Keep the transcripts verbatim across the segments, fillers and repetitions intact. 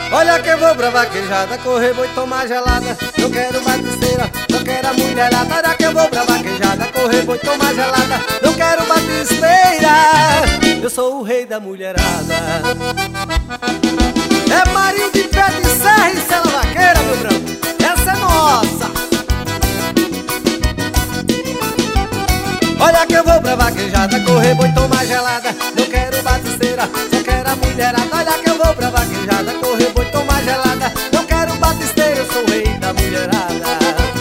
Olha que eu vou pra vaquejada, correr boi tomar gelada. Não quero batisteira, não quero a mulherada. Olha que eu vou pra vaquejada, correr boi tomar gelada. Não quero batisteira, eu sou o rei da mulherada. É Marinho de Pé de Serra e Sela Vaqueira, meu branco. Essa é nossa. Olha que eu vou pra vaquejada, correr boi tomar gelada. Não quero batisteira, só quero a mulherada. Olha que eu vou pra vaquejada, correr boi tomar gelada. Não quero batisteira, eu sou o rei da mulherada.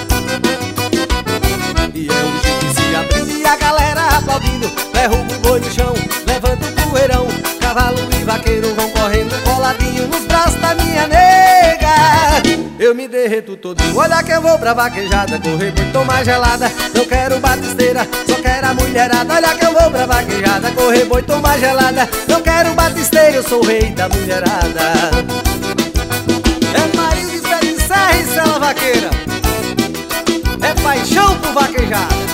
E é um jeito se abrindo e a galera aplaudindo. Derruba o boi no chão, levanta o poeirão. Cavalo e vaqueiro vão correndo coladinho nos braços da minha nega. Eu me derreto todinho. Olha que eu vou pra vaquejada, correr boi tomar gelada. Não quero batisteira, só quero a mulherada. Olha que eu vou pra vaquejada, correr boi tomar gelada. Não quero batisteira, eu sou o rei da mulherada. É Marinho de Pé de Serra e Sela Vaqueira. É paixão por vaquejada.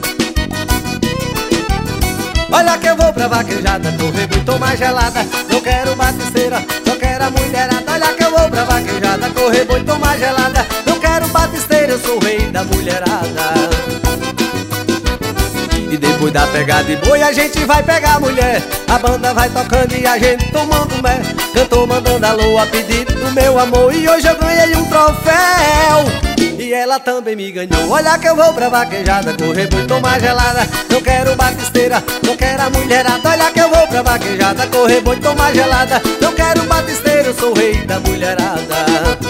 Olha que eu vou pra vaquejada, correr boi tomar gelada. Não quero batisteira, só quero a mulherada. Olha que eu vou pra vaquejada, correr boi tomar gelada. Não quero batisteira, eu sou o rei da mulherada. E depois da pegada de boi a gente vai pegar a mulher. A banda vai tocando e a gente tomando mé. Cantor mandando alô a pedido do meu amor. E hoje eu ganhei um troféu e ela também me ganhou. Olha que eu vou pra vaquejada, correr boi tomar gelada. Não quero batisteira, não quero a mulherada. Olha que eu vou pra vaquejada, correr boi tomar gelada. Não quero batisteira, eu sou o rei da mulherada.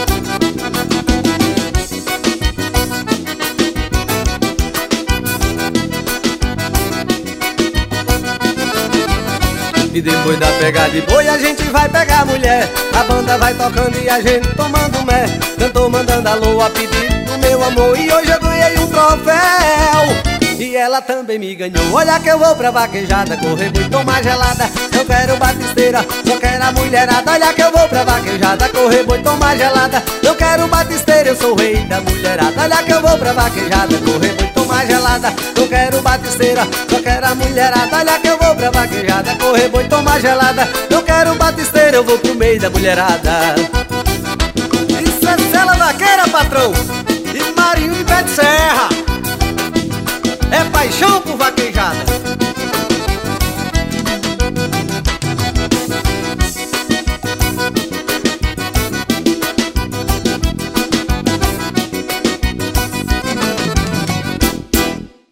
E depois da pegada de boi a gente vai pegar a mulher. A banda vai tocando e a gente tomando mé. Cantor mandando alô a pedido do meu amor. E hoje eu ganhei um troféu e ela também me ganhou. Olha que eu vou pra vaquejada, correr boi tomar gelada. Não quero batisteira, só quero a mulherada. Olha que eu vou pra vaquejada, correr boi tomar gelada. Não quero batisteira, eu sou o rei da mulherada. Olha que eu vou pra vaquejada, correr boi tomar gelada. Não quero batisteira, só quero a mulherada. Olha que eu vou pra vaquejada, correr boi tomar gelada. Não quero batisteira, eu vou pro meio da mulherada. Isso é Sela Vaqueira, patrão, e Marinho de Pé de Serra. É paixão por vaquejada.